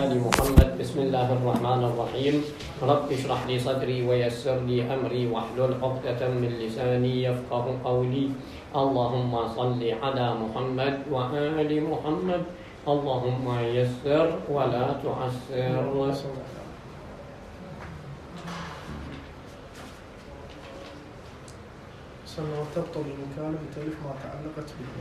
وآل محمد. بسم الله الرحمن الرحيم. رب اشرح لي صدري ويسر لي أمري واحلل عقدة من لساني يفقه قولي. اللهم صل على محمد وآل محمد. اللهم يسر ولا تعسر. وتبطل الوكالة بتلف ما تعلقت به.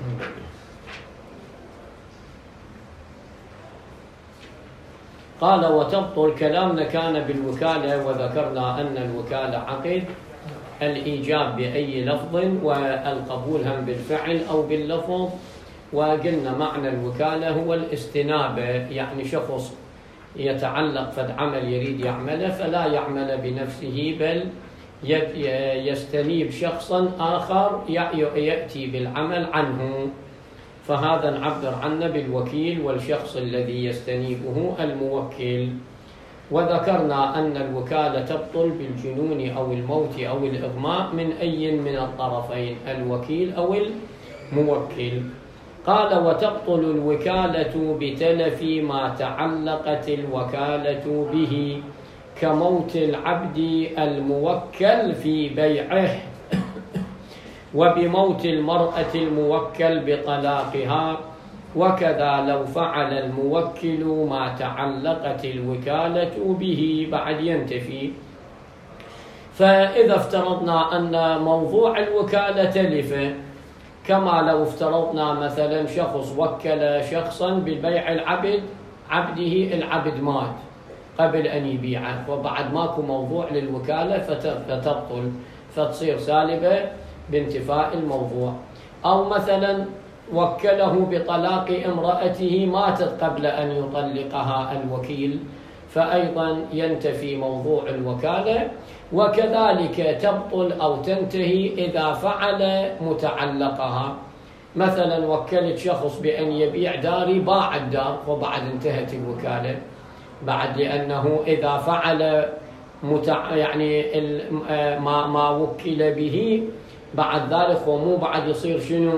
قال وتبطل. كلامنا كان بالوكالة، وذكرنا أن الوكالة عقد الإيجاب بأي لفظ والقبول هم بالفعل أو باللفظ. وقلنا معنى الوكالة هو الاستنابة، يعني شخص يتعلق فد عمل يريد يعمله فلا يعمل بنفسه بل يستنيب شخصا آخر يأتي بالعمل عنه، فهذا نعبر عنه بالوكيل، والشخص الذي يستنيبه الموكل. وذكرنا أن الوكالة تبطل بالجنون أو الموت أو الإغماء من أي من الطرفين، الوكيل أو الموكل. قال وتبطل الوكالة بتلف ما تعلقت الوكالة به، كموت العبد الموكل في بيعه، وبموت المرأة الموكل بطلاقها، وكذا لو فعل الموكل ما تعلقت الوكالة به بعد ينتفي. فإذا افترضنا أن موضوع الوكالة تلف، كما لو افترضنا مثلا شخص وكل شخصا ببيع عبده، العبد مات قبل أن يبيعه، وبعد ماكو موضوع للوكالة فتبطل، فتصير سالبة بانتفاء الموضوع. أو مثلا وكله بطلاق امرأته ماتت قبل أن يطلقها الوكيل، فأيضا ينتفي موضوع الوكالة. وكذلك تبطل أو تنتهي إذا فعل متعلقها. مثلا وكلت شخص بأن يبيع داري، باع الدار وبعد انتهت الوكالة، بعد لأنه إذا فعل يعني ما وكل به بعد ذلك ومو بعد يصير شنو؟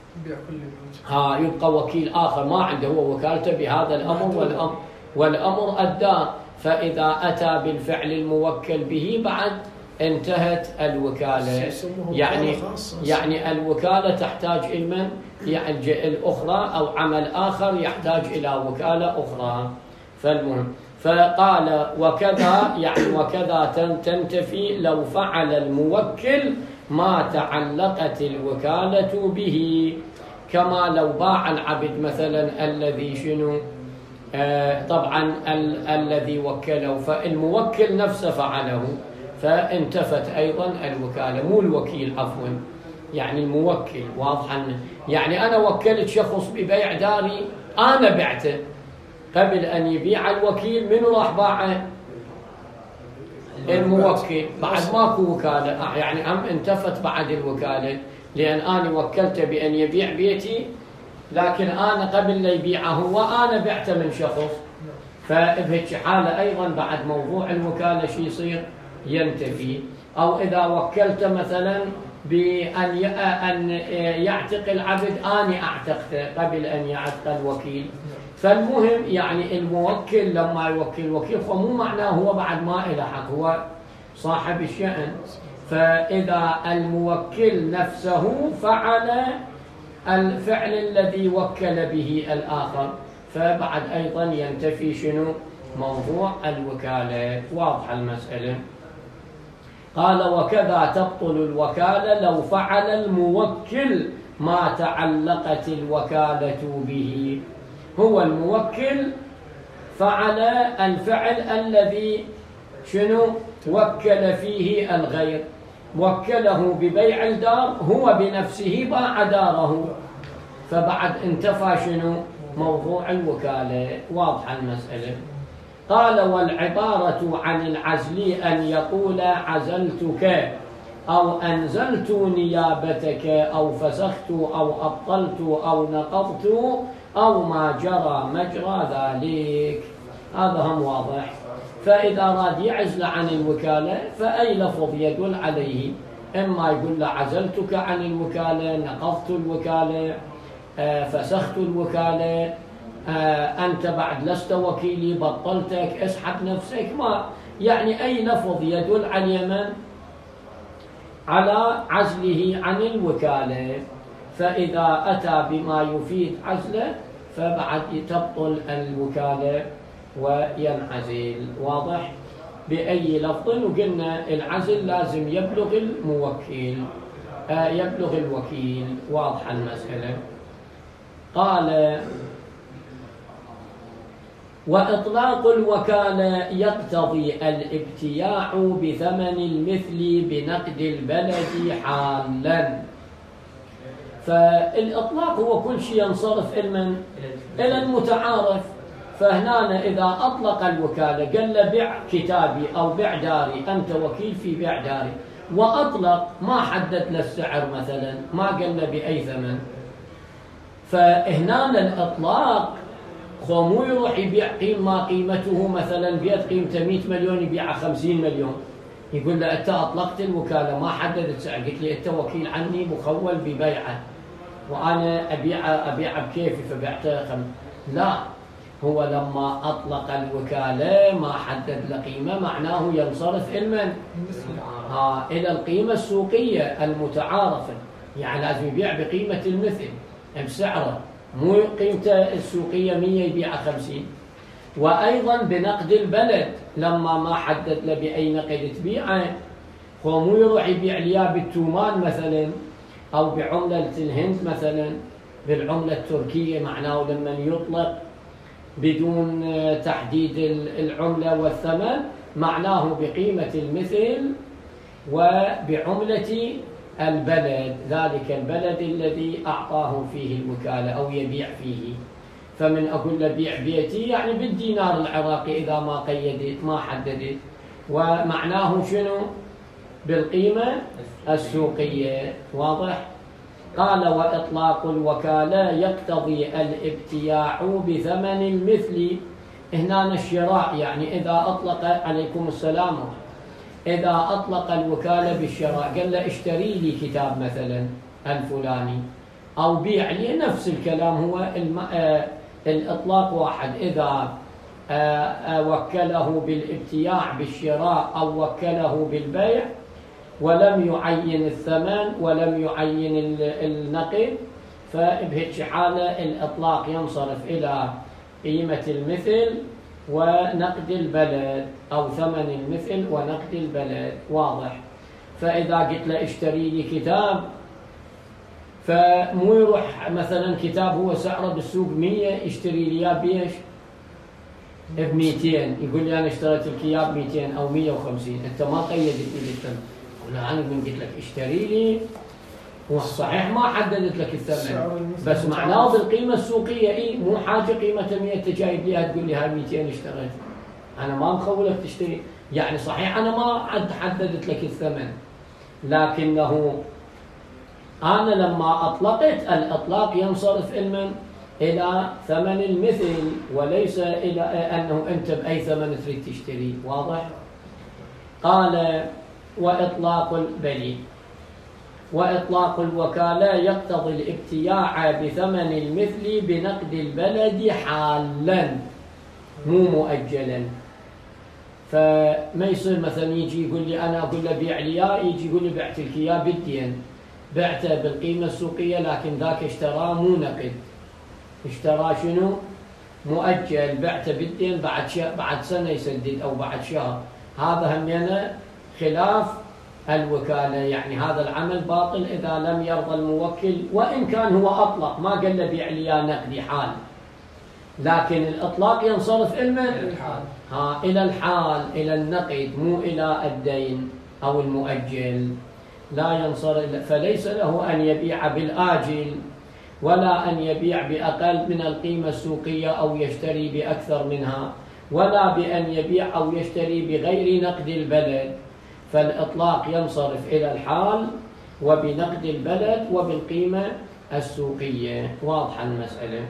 يبقى وكيل آخر ما عنده هو وكالته بهذا الأمر، والأمر أداه. فإذا أتى بالفعل الموكل به بعد انتهت الوكالة. يعني الوكالة تحتاج إلى من؟ يعني الأخرى أو عمل آخر يحتاج إلى وكالة أخرى. فالمهم فقال وكذا تنتفي لو فعل الموكل ما تعلقت الوكالة به، كما لو باع العبد مثلا الذي شنو طبعا الذي وكله، فالموكل نفسه فعله فانتفت أيضا الوكالة، مو الوكيل عفوا، يعني الموكل. واضح يعني أنا وكلت شخص ببيع داري، أنا بعته قبل أن يبيع الوكيل، منو راح باعه؟ الموكل. بعد ماكو وكالة، يعني انتفت بعد الوكالة، لأن أنا وكلته بأن يبيع بيتي، لكن أنا قبل لا يبيعه هو أنا بعته من شخص، فبهيك حالة أيضا بعد موضوع الوكالة شي يصير؟ ينتفي. أو إذا وكلته مثلا بأن يعتق العبد، أنا أعتقته قبل أن يعتق الوكيل. فالمهم يعني الموكل لما يوكل وكيل فمو معناه هو بعد ما إله حق، هو صاحب الشأن. فإذا الموكل نفسه فعل الفعل الذي وكل به الآخر، فبعد أيضا ينتفي شنو؟ موضوع الوكالة. واضح المسألة. قال وكذا تبطل الوكالة لو فعل الموكل ما تعلقت الوكالة به. هو الموكل فعل الفعل الذي شنو؟ وكل فيه الغير، وكله ببيع الدار، هو بنفسه باع داره، فبعد انتفى شنو؟ موضوع الوكالة. واضح المسألة. قال والعبارة عن العزل أن يقول عزلتك أو أنزلت نيابتك أو فسخت أو أبطلت أو نقضت أو ما جرى مجرى ذلك. هذا هم واضح. فإذا أراد يعزل عن الوكالة فأي لفظ يدل عليه، إما يقول له عزلتك عن الوكالة، نقضت الوكالة، فسخت الوكالة، أنت بعد لست وكيلي، بطلتك، اسحب نفسك، ما يعني أي لفظ يدل على اليمن على عزله عن الوكالة. فإذا أتى بما يفيد عزله فبعد تبطل الوكالة وينعزل. واضح؟ بأي لفظ. وقلنا العزل لازم يبلغ الموكل، يبلغ الوكيل. واضحة المسألة. قال: وإطلاق الوكالة يقتضي الابتياع بثمن المثل بنقد البلد حالا. فالإطلاق هو كل شيء ينصرف إلى المتعارف. فهنا إذا أطلق الوكالة قال له بيع كتابي أو بيع داري، أنت وكيل في بيع داري، وأطلق ما حدد له السعر مثلا، ما قال له بأي ثمن، فهنا الإطلاق مو يروح يبيع ما قيمته مثلا بيت قيمته 100 مليون يبيعه 50 مليون، يقول له أنت أطلقت الوكالة ما حددت سعر، قلت لي أنت وكيل عني مخول ببيعه وأنا أبيعه بكيفي فبعته لا، هو لما أطلق الوكالة ما حدد له قيمة، معناه ينصرف إلى القيمة السوقية المتعارفة، يعني لازم يبيع بقيمة المثل بسعره، مو قيمته السوقية 100 يبيع 50. وأيضا بنقد البلد لما ما حدد له بأي نقد تبيعه، هو مو يروح يبيع ليا بالتومان مثلا أو بعملة الهند مثلا بالعملة التركية، معناه لما يطلق بدون تحديد العملة والثمن معناه بقيمة المثل وبعملة البلد، ذلك البلد الذي أعطاه فيه الوكالة أو يبيع فيه. فمن أقول له بيع بيتي يعني بالدينار العراقي إذا ما قيدت ما حددت، ومعناه شنو؟ بالقيمة السوقية. واضح؟ قال: وإطلاق الوكالة يقتضي الابتياع بثمن المثل. هنا الشراء، يعني إذا أطلق عليكم السلام، إذا أطلق الوكالة بالشراء قال له اشتري لي كتاب مثلا الفلاني أو بيع لي، نفس الكلام، هو الإطلاق واحد. إذا وكله بالابتياع بالشراء أو وكله بالبيع ولم يعين الثمن ولم يعين النقد، فبهيك حالة الإطلاق ينصرف إلى قيمة المثل ونقد البلد أو ثمن المثل ونقد البلد. واضح؟ فإذا قلت له اشتري لي كتاب، فمو يروح مثلا كتاب هو سعره بالسوق 100 يشتري لي بيش ب200، يقول لي أنا اشتريت الكياب 200 أو 150، أنت ما قيدتني بالثمن. أنا من قلت لك اشتري لي، هو صحيح ما حددت لك الثمن، بس معناه بالقيمة السوقية. مو حاجة قيمة 100 أنت جايب ليها تقول لي هاي 200 اشتريت، أنا ما مخولك تشتري. يعني صحيح أنا ما حددت لك الثمن، لكنه أنا لما أطلقت الإطلاق ينصرف إلى ثمن المثل وليس إلى أنه أنت بأي ثمن تريد تشتري. واضح؟ قال: وإطلاق الوكالة يقتضي الابتياع بثمن المثل بنقد البلد حالا مو مؤجلا. فما يصير مثلا يجي يقول لي أنا أقول له بيع لي، يجي يقول لي بعت لك إياه بالدين، بعته بالقيمة السوقية، لكن ذاك اشتراه مو نقد، اشتراه شنو؟ مؤجل، بعته بالدين بعد سنة يسدد أو بعد شهر. هذا همينه خلاف الوكالة، يعني هذا العمل باطل إذا لم يرضى الموكل، وإن كان هو أطلق ما قال له بيع لي نقدي حال، لكن الإطلاق ينصرف إلى الحال، إلى النقد، مو إلى الدين أو المؤجل، لا ينصرف. فليس له أن يبيع بالآجل ولا أن يبيع بأقل من القيمة السوقية أو يشتري بأكثر منها، ولا بأن يبيع أو يشتري بغير نقد البلد. فالإطلاق ينصرف إلى الحال وبنقد البلد وبالقيمة السوقية. واضحة المسألة.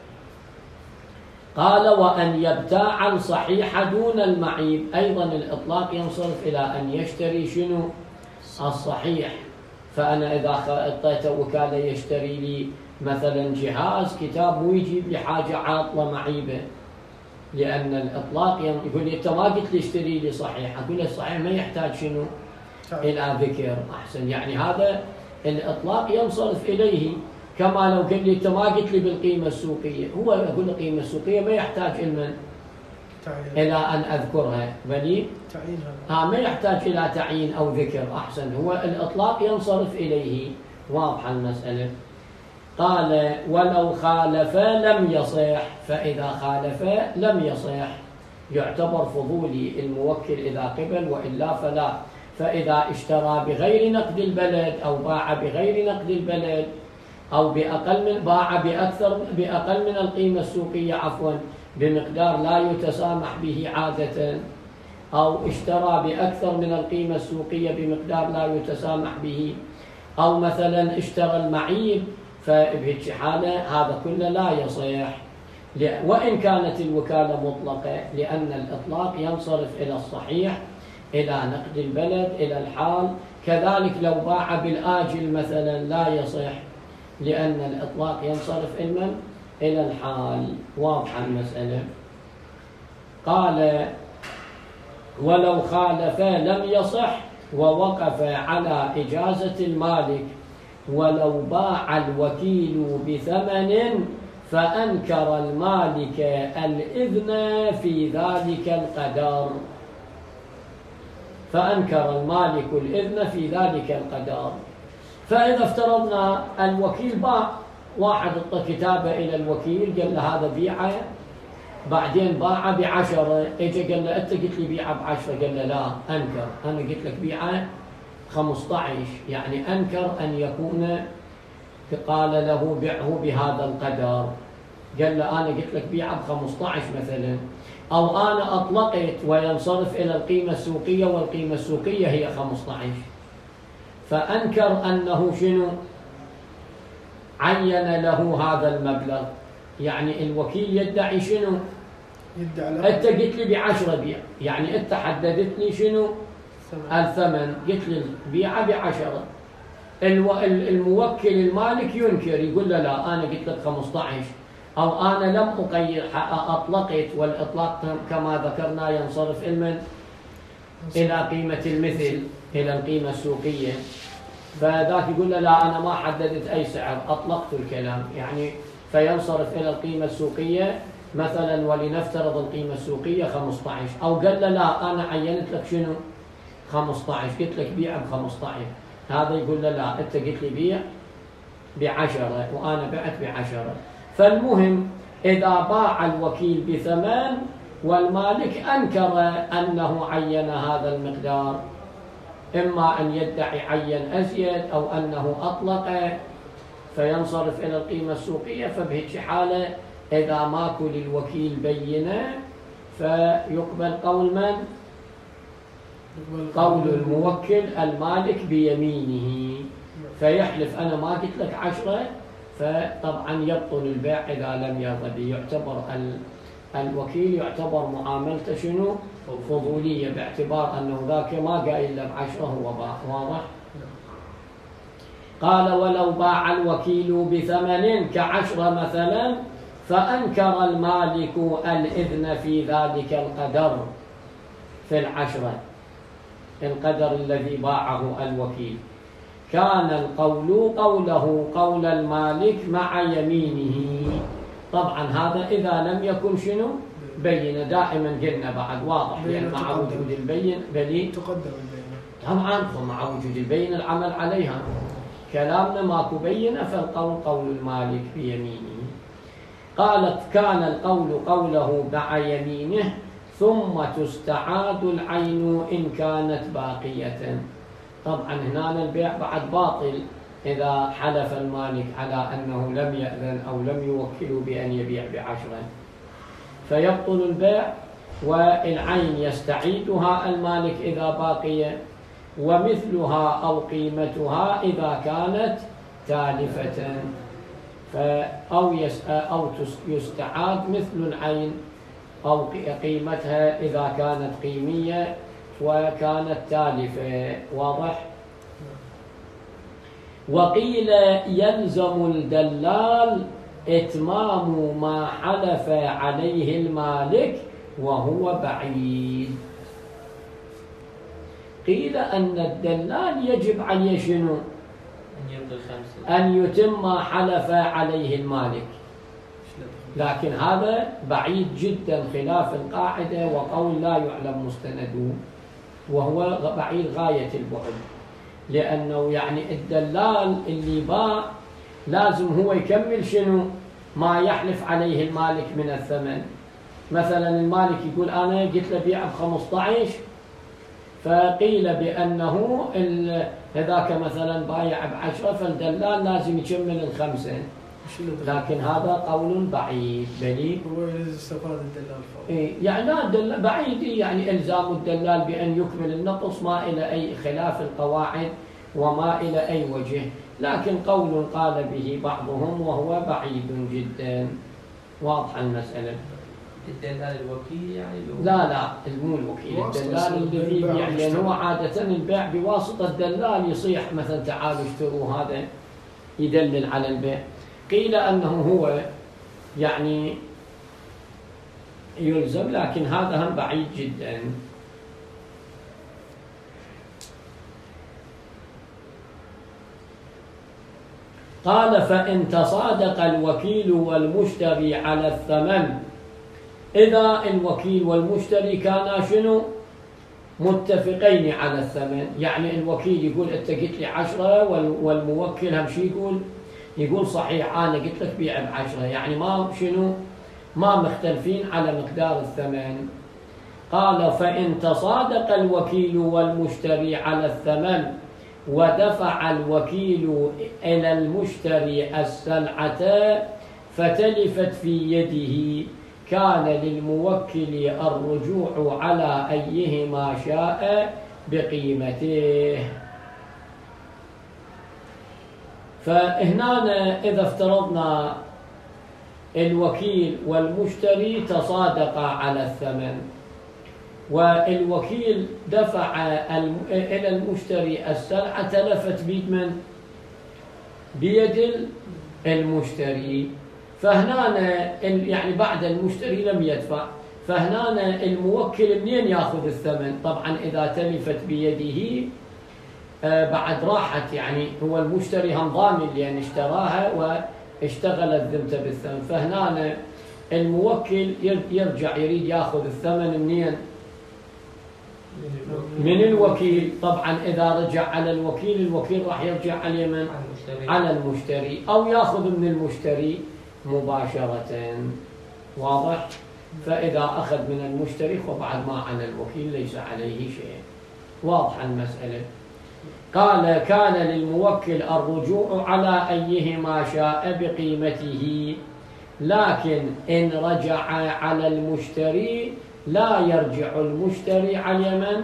قال: وأن يبتاع الصحيح دون المعيب، أيضا الإطلاق ينصرف إلى أن يشتري شنو؟ الصحيح. فأنا إذا أعطيته وكالة يشتري لي مثلا جهاز كتاب مو يجيب لي حاجة عاطلة معيبة، لأن الإطلاق يقول لي أنت ما قلت لي اشتري لي صحيح، أقول له صحيح ما يحتاج شنو؟ إلى ذكر. أحسن، يعني هذا الإطلاق ينصرف إليه. كما لو قال لي أنت ما قلت لي بالقيمة السوقية، هو يقول لي القيمة السوقية ما يحتاج إلى أن أذكرها، بل ما يحتاج إلى تعيين أو ذكر. أحسن، هو الإطلاق ينصرف إليه. واضحة المسألة. قال ولو خالف لم يصح، فإذا خالف لم يصح يعتبر فضولي الموكل إذا قبل، وإلا فلا. فإذا اشترى بغير نقد البلد أو باع بغير نقد البلد أو باع بأقل من القيمة السوقية بمقدار لا يتسامح به عادة، أو اشترى بأكثر من القيمة السوقية بمقدار لا يتسامح به، أو مثلا اشترى المعيب، فبهيك حالة هذا كله لا يصح، وإن كانت الوكالة مطلقة، لأن الإطلاق ينصرف إلى الصحيح، إلى نقد البلد، إلى الحال. كذلك لو باع بالآجل مثلا لا يصح، لأن الإطلاق ينصرف إلى الحال. واضحة المسألة. قال ولو خالف لم يصح ووقف على إجازة المالك، ولو باع الوكيل بثمن فأنكر المالك الإذن في ذلك القدر، فأنكر المالك الإذن في ذلك القدر. فإذا افترضنا الوكيل باع، واحد اعطى كتابة إلى الوكيل قال له هذا بيعه، بعدين باع ب10، اجى قال له أنت قلت لي بيعه ب10، قال له لا، أنكر، أنا قلت لك بيعه 15، يعني أنكر أن يكون قال له بيعه بهذا القدر. قال له أنا قلت لك بيعه ب15 مثلا، أو أنا أطلقت وينصرف إلى القيمة السوقية، والقيمة السوقية هي 15، فأنكر أنه شنو؟ عين له هذا المبلغ. يعني الوكيل يدعي شنو؟ أنت قلت لي ب10 بيع، يعني أنت حددت لي شنو؟ الثمن، قلت لي بيعه ب10. الموكل المالك ينكر، يقول له لا، أنا قلت لك 15، أو أنا لم أقيد، أطلقت، والإطلاق كما ذكرنا ينصرف إلى قيمة المثل، إلى القيمة السوقية. فذاك يقول له لا، أنا ما حددت أي سعر، أطلقت الكلام، يعني فينصرف إلى القيمة السوقية مثلا، ولنفترض القيمة السوقية 15، أو قال له لا، أنا عينت لك شنو؟ 15، قلت لك بيع ب15، هذا يقول له لا، أنت قلت لي بيع ب10 وأنا بعت ب10. فالمهم إذا باع الوكيل بثمن والمالك أنكر أنه عين هذا المقدار، إما أن يدعي عين أزيد أو أنه أطلق، فينصرف إلى القيمة السوقية. فبهيك حالة إذا ماكو للوكيل بينة فيقبل قول من؟ قول الموكل المالك بيمينه، فيحلف أنا ما قلت لك 10، فطبعا يبطل البيع إذا لم يرضى. يعتبر الوكيل يعتبر معاملته شنو؟ فضولية، باعتبار أنه ذاك ما قايل له ب10 هو باع. واضح؟ قال ولو باع الوكيل بثمن ك10 مثلا، فأنكر المالك الإذن في ذلك القدر، في 10 القدر الذي باعه الوكيل، كان القول قوله قول المالك مع يمينه. طبعا هذا إذا لم يكن شنو؟ بينة. دائما قلنا بعد واضح، يعني مع وجود البين بلي تقدم البينة، طبعا مع وجود البين العمل عليها. كلامنا ماكو بينة، فالقول قول المالك بيمينه. قالت كان القول قوله مع يمينه، ثم تستعاد العين إن كانت باقية. طبعا هنا البيع بعد باطل إذا حلف المالك على أنه لم يأذن أو لم يوكله بأن يبيع ب10، فيبطل البيع، والعين يستعيدها المالك إذا باقية، ومثلها أو قيمتها إذا كانت تالفة، أو يستعاد مثل العين أو قيمتها إذا كانت قيمية وكانت تالفة. واضح؟ وقيل يلزم الدلال إتمام ما حلف عليه المالك وهو بعيد. قيل أن الدلال يجب عليه شنو؟ أن يتم ما حلف عليه المالك، لكن هذا بعيد جدا خلاف القاعدة وقول لا يعلم مستنده، وهو بعيد غاية البعد، لأنه يعني الدلال اللي باع لازم هو يكمل شنو؟ ما يحلف عليه المالك من الثمن. مثلا المالك يقول أنا قلت له بيع ب15، فقيل بأنه هذاك مثلا بايع ب10، فالدلال لازم يكمل ال5، لكن هذا قول بعيد. بلي هو استفاد الدلال يعني لا الدلال بعيد، يعني إلزام الدلال بأن يكمل النقص ما إلى أي خلاف القواعد وما إلى أي وجه، لكن قول قال به بعضهم وهو بعيد جدا. واضح المسألة؟ الدلال الوكيل يعني لا مو الوكيل، الدلال الذي يبيع، لأن هو عادة البيع بواسطة الدلال يصيح مثلا تعالوا اشتروا، هذا يدلل على البيع. قيل أنه هو يعني يلزم، لكن هذا هم بعيد جدا. قال فإن تصادق الوكيل والمشتري على الثمن، إذا الوكيل والمشتري كانا شنو؟ متفقين على الثمن، يعني الوكيل يقول أنت قلت لي 10 والموكل هم شي يقول صحيح أنا قلت لك بيع ب10، يعني ما شنو؟ ما مختلفين على مقدار الثمن. قال فإن تصادق الوكيل والمشتري على الثمن ودفع الوكيل إلى المشتري السلعة فتلفت في يده، كان للموكل الرجوع على أيهما شاء بقيمته. فهنا إذا افترضنا الوكيل والمشتري تصادقا على الثمن، والوكيل دفع إلى المشتري السلعة، تلفت بيد المشتري، فهنا يعني بعد المشتري لم يدفع، فهنا الموكل منين ياخذ الثمن؟ طبعا إذا تلفت بيده بعد راحت، يعني هو المشتري هم ضامن لأن اشتراها واشتغلت ذمته بالثمن، فهنا الموكل يرجع يريد ياخذ الثمن منين؟ من الوكيل. طبعا إذا رجع على الوكيل راح يرجع على من؟ على المشتري، أو ياخذ من المشتري مباشرة. واضح؟ فإذا أخذ من المشتري وبعد ما على الوكيل ليس عليه شيء. واضح المسألة؟ قال كان للموكل الرجوع على أيهما شاء بقيمته، لكن إن رجع على المشتري لا يرجع المشتري على من؟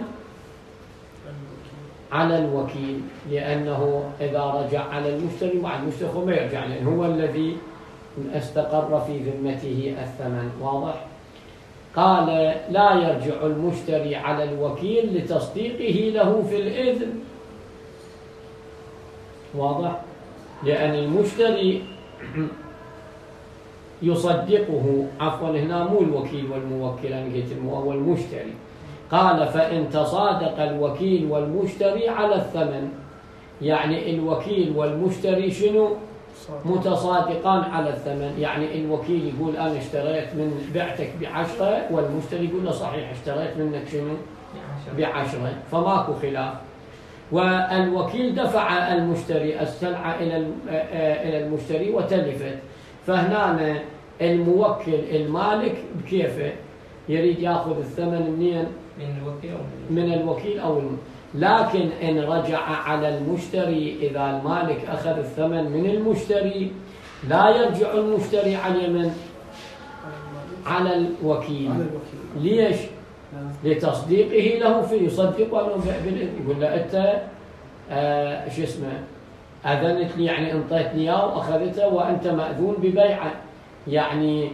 على الوكيل، لأنه إذا رجع على المشتري مع المشتري ما يرجع، لأنه هو الذي استقر في ذمته الثمن. واضح؟ قال لا يرجع المشتري على الوكيل لتصديقه له في الإذن. واضح؟ لأن المشتري يصدقه، عفوا هنا مو الوكيل والموكل، أنا قلت هو المشتري. قال فإن تصادق الوكيل والمشتري على الثمن، يعني الوكيل والمشتري شنو؟ متصادقان على الثمن، يعني الوكيل يقول أنا اشتريت من بعتك ب10، والمشتري يقول له صحيح اشتريت منك شنو؟ ب10، فماكو خلاف. والوكيل دفع المشتري السلعة إلى المشتري وتلفت، فهنا الموكل المالك بكيفه يريد ياخذ الثمن منين؟ من الوكيل أو لكن إن رجع على المشتري، إذا المالك أخذ الثمن من المشتري لا يرجع المشتري على من؟ على الوكيل. ليش؟ لتصديقه له فيه، يصدقه أنه يقول له أنت شو اسمه أذنت لي، يعني انطيتني إياه وأخذته وأنت مأذون ببيعه، يعني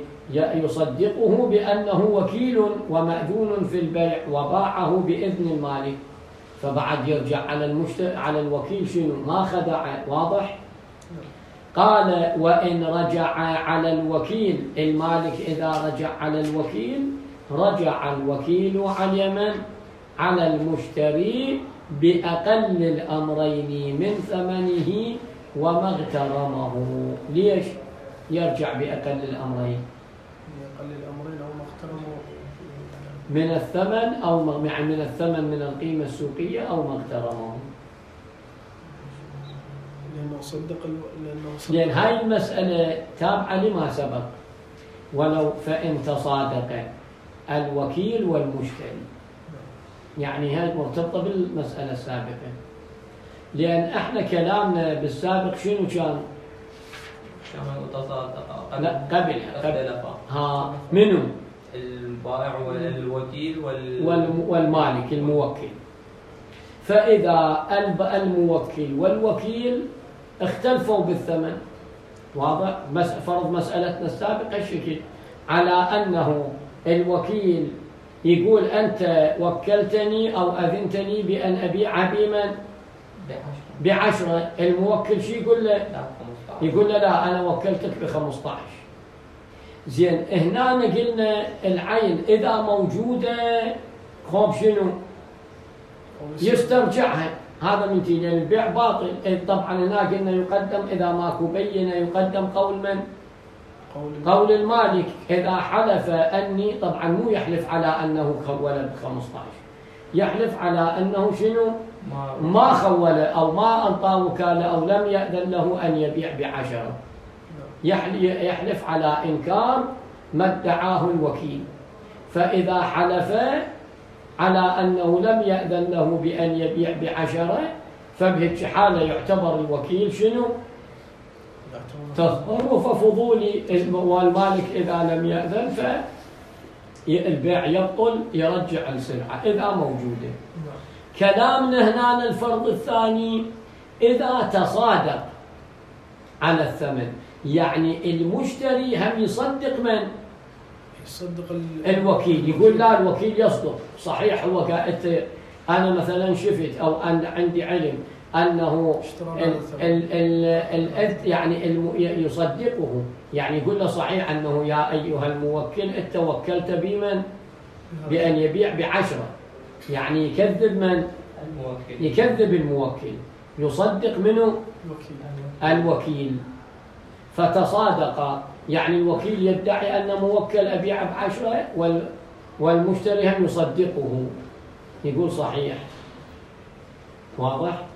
يصدقه بأنه وكيل ومأذون في البيع وباعه بإذن المالك، فبعد يرجع على الوكيل شنو؟ ما خدع. واضح؟ قال وإن رجع على الوكيل، المالك إذا رجع على الوكيل رجع الوكيل عن يمن على المشتري بأقل الأمرين من ثمنه وما اغترمه. ليش يرجع بأقل الأمرين؟ بأقل الأمرين أو ما اغترمه من الثمن أو يعني من الثمن من القيمة السوقية أو ما اغترمه. لأن هاي المسألة تابعة لما سبق، ولو فإن تصادق الوكيل والمشتري، يعني هاي مرتبطة بالمسألة السابقة. لأن احنا كلامنا بالسابق شنو كان؟ لا قبلها ها منو؟ البائع والوكيل والمالك الموكل. فإذا الموكل والوكيل اختلفوا بالثمن، واضح؟ فرض مسألتنا السابقة الشكل على أنه الوكيل يقول أنت وكلتني أو أذنتني بأن أبيع بمن؟ ب10. الموكل شو يقول له؟ يقول له لا أنا وكلتك ب15. زين هنا قلنا العين إذا موجودة خوب شنو؟ يسترجعها. هذا من تيجي البيع باطل. طبعا هنا قلنا يقدم إذا ماكو بينة يقدم قول من؟ قول المالك. إذا حلف أني، طبعا مو يحلف على أنه خول ب15، يحلف على أنه شنو؟ ما خول أو ما أنطى وكالة أو لم يأذن له أن يبيع ب10. يحلف على إنكار ما ادعاه الوكيل. فإذا حلف على أنه لم يأذن له بأن يبيع ب10، فبهيك حالة يعتبر الوكيل شنو؟ تصرف فضولي، والمالك إذا لم يأذن فالبيع يبطل، يرجع السلعة إذا موجودة. كلامنا هنا الفرض الثاني إذا تصادق على الثمن، يعني المشتري هم يصدق من؟ يصدق الوكيل. يقول لا الوكيل يصدق صحيح، هو أنا مثلا شفت أو أنا عندي علم أنه يعني يصدقه، يعني يقول له صحيح أنه يا أيها الموكل أنت وكلت بمن؟ بأن يبيع ب10. يعني يكذب من؟ الموكل. يكذب الموكل، يصدق منه؟ الوكيل. فتصادق، يعني الوكيل يدعي أن موكل أبيع ب10 والمشتري هم يصدقه، يقول صحيح. واضح؟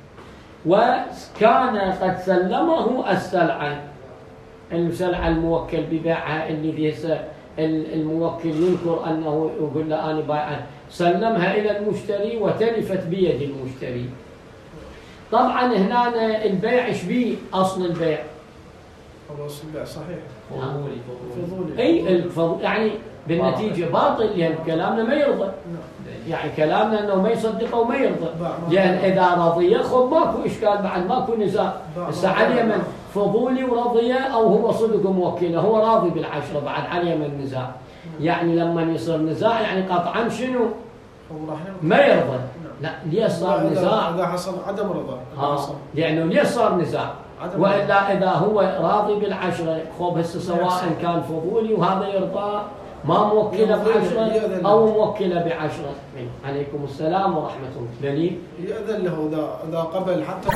وكان قد سلمه السلعة الموكل ببيعها، اللي الموكل ينكر أنه يقول له أنا بايعها، سلمها إلى المشتري وتلفت بيد المشتري. طبعا هنا البيع شبيه أصل البيع؟ أصل البيع صحيح فضولي. أي يعني بالنتيجة باطل، لأن كلامنا ما يرضى. يعني كلامنا أنه ما يصدق وما يرضى، لأن إذا رضي خب ماكو إشكال، بعد ماكو نزاع. علي من فضولي ورضي أو هو صدق موكله، هو راضي ب10 بعد علي من نزاع. يعني لما يصير نزاع يعني قطعا شنو؟ ما يرضى. لا ليه صار نزاع؟ إذا حصل عدم رضا. لأنه ليه صار نزاع؟ وإلا إذا هو راضي ب10 خوب هسه سواء كان فضولي وهذا يرضى ما موكله ب10 أو موكله ب10. عليكم السلام ورحمة الله. دليل؟ يأذن له إذا قبل حتى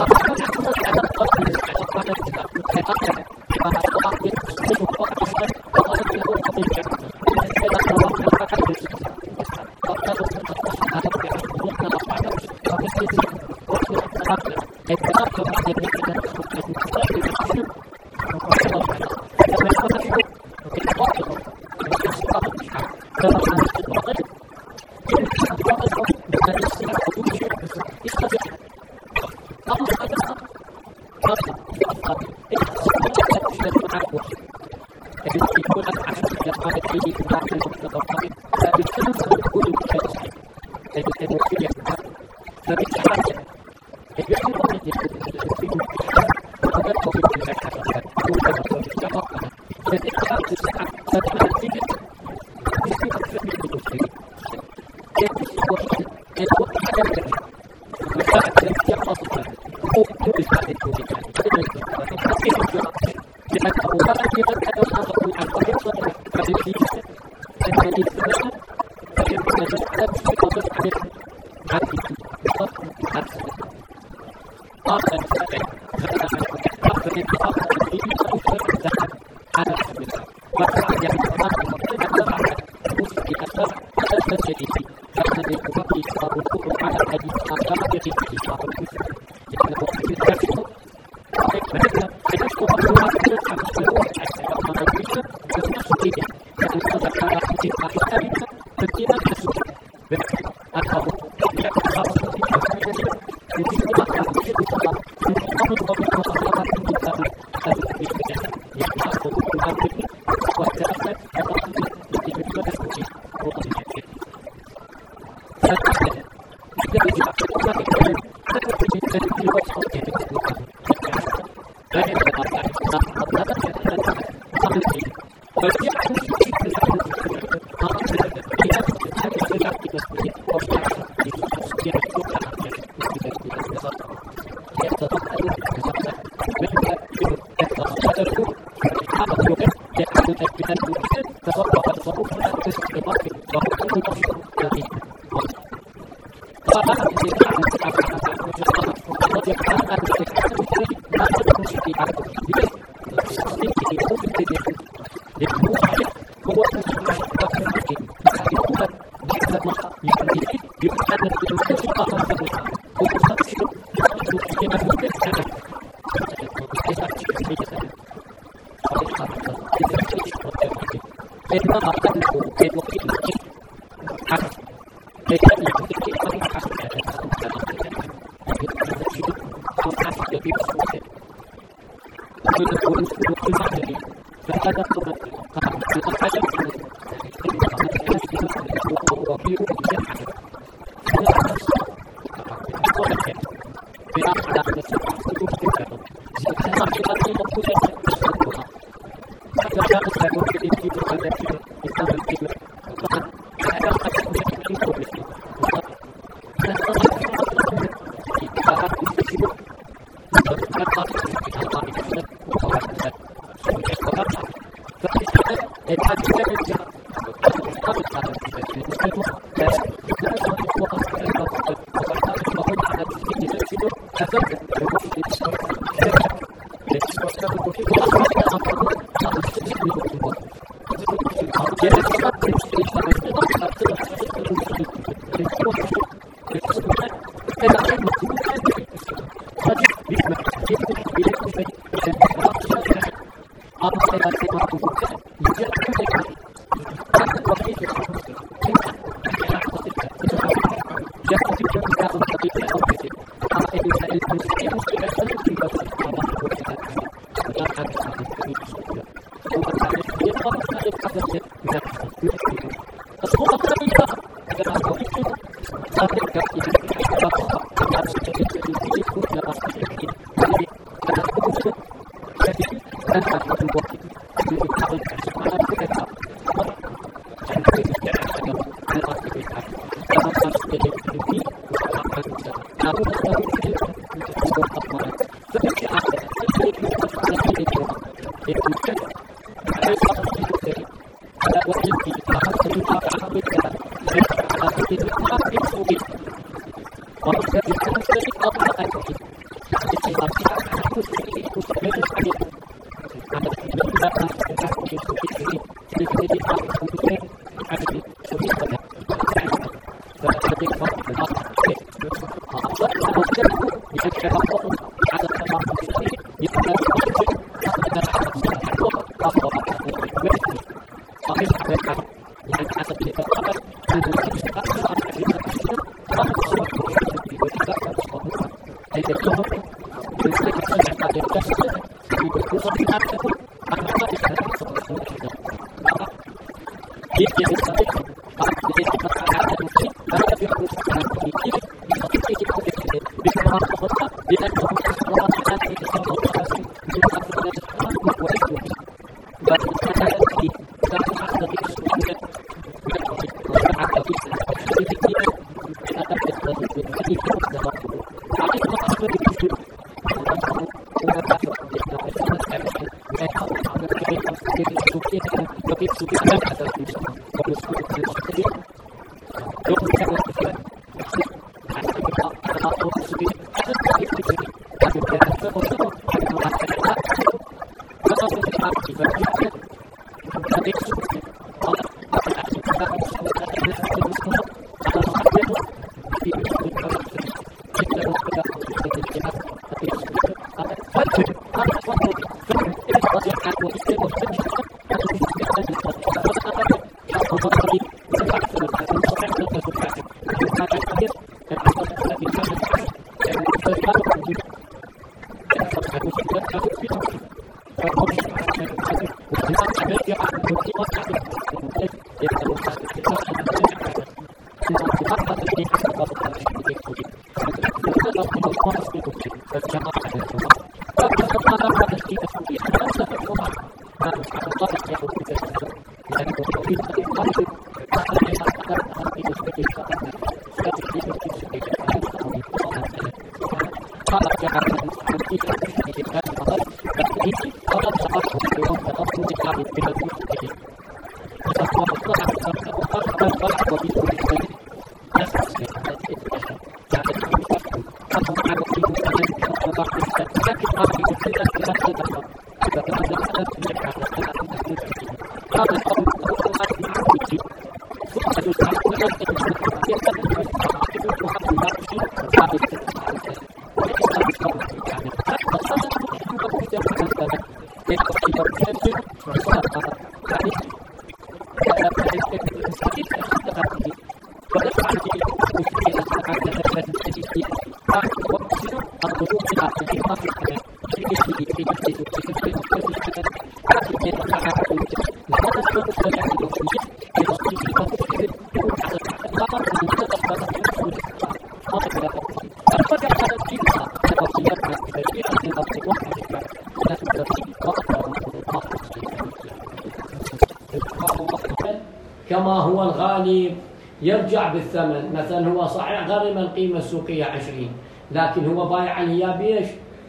كما هو الغالب يرجع بالثمن. مثلا هو صحيح غرم القيمة السوقية 20، لكن هو بايع عليها بيش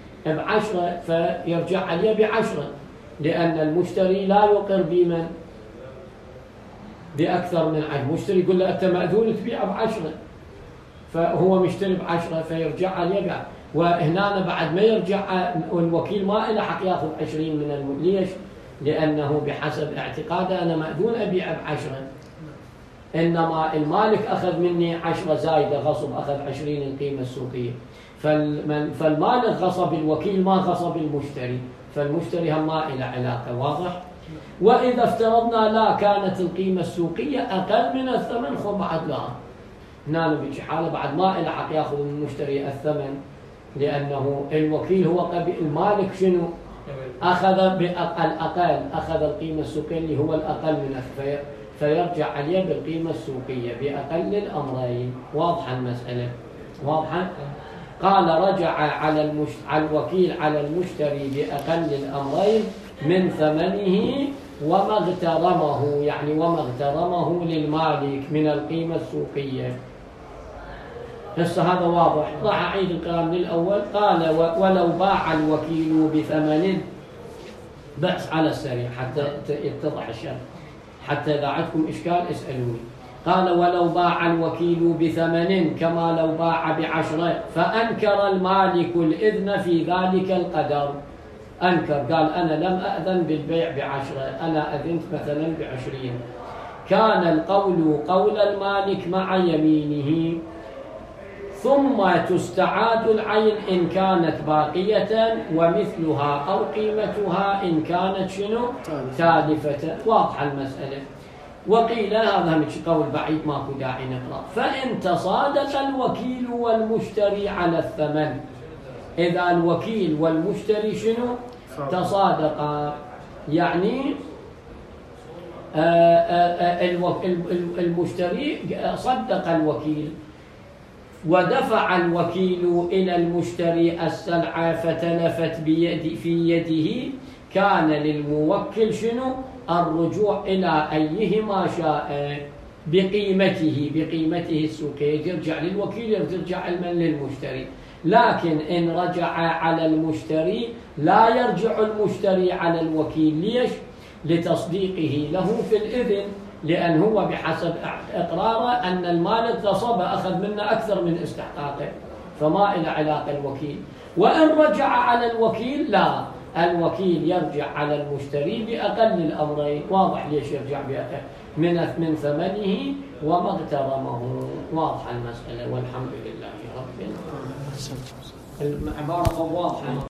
ب10، فيرجع عليها ب10، لأن المشتري لا يقر بمن بأكثر من 10. المشتري يقول له أنت مأذون تبيع ب10، فهو مشتري ب10 فيرجع عليه ب10. وهنا بعد ما يرجع والوكيل ما له حق ياخذ 20 من ليش؟ لأنه بحسب اعتقاده أنا مأذون أبيع ب10، إنما المالك أخذ مني 10 زايدة غصب، أخذ 20 القيمة السوقية، فالمالك غصب الوكيل ما غصب المشتري، فالمشتري هم ما له علاقة. واضح؟ وإذا افترضنا لا كانت القيمة السوقية أقل من الثمن بعد لها، هنا بيجي حالة بعد ما له حق ياخذ من المشتري الثمن، لأنه الوكيل هو المالك شنو؟ أخذ بالأقل، أخذ القيمة السوقية اللي هو الأقل من فيرجع عليه بالقيمة السوقية بأقل الأمرين. واضحة المسألة؟ واضحة؟ قال رجع على الوكيل على المشتري بأقل الأمرين من ثمنه وما اغترمه، يعني وما اغترمه للمالك من القيمة السوقية. هسه هذا واضح. راح أعيد الكلام للأول. قال ولو باع الوكيل بثمن، بحث على السريع حتى يتضح الشرح، حتى إذا عندكم إشكال اسألوني. قال ولو باع الوكيل بثمن كما لو باع ب10، فأنكر المالك الإذن في ذلك القدر. أنكر، قال أنا لم أأذن بالبيع ب10، أنا أذنت مثلا ب20، كان القول قول المالك مع يمينه، ثم تستعاد العين إن كانت باقية ومثلها أو قيمتها إن كانت شنو؟ تالفة. واضحة المسألة. وقيل هذا مش قول بعيد ماكو داعي نقرأ. فإن تصادق الوكيل والمشتري على الثمن، إذا الوكيل والمشتري شنو؟ تصادقا، يعني المشتري صدق الوكيل ودفع الوكيل إلى المشتري السلعة فتلفت في يده، كان للموكل شنو؟ الرجوع إلى أيهما شاء بقيمته السوقية، يرجع للوكيل يرجع للمشتري. لكن إن رجع على المشتري لا يرجع المشتري على الوكيل. ليش؟ لتصديقه له في الإذن، لأن هو بحسب إقراره أن المال اغتصب أخذ منه أكثر من استحقاقه، فما إلى علاقة الوكيل. وإن رجع على الوكيل لا، الوكيل يرجع على المشتري بأقل الأمرين. واضح ليش يرجع من ثمنه وما اغترمه. واضحة المسألة والحمد لله رب العالمين. العبارة واضحة.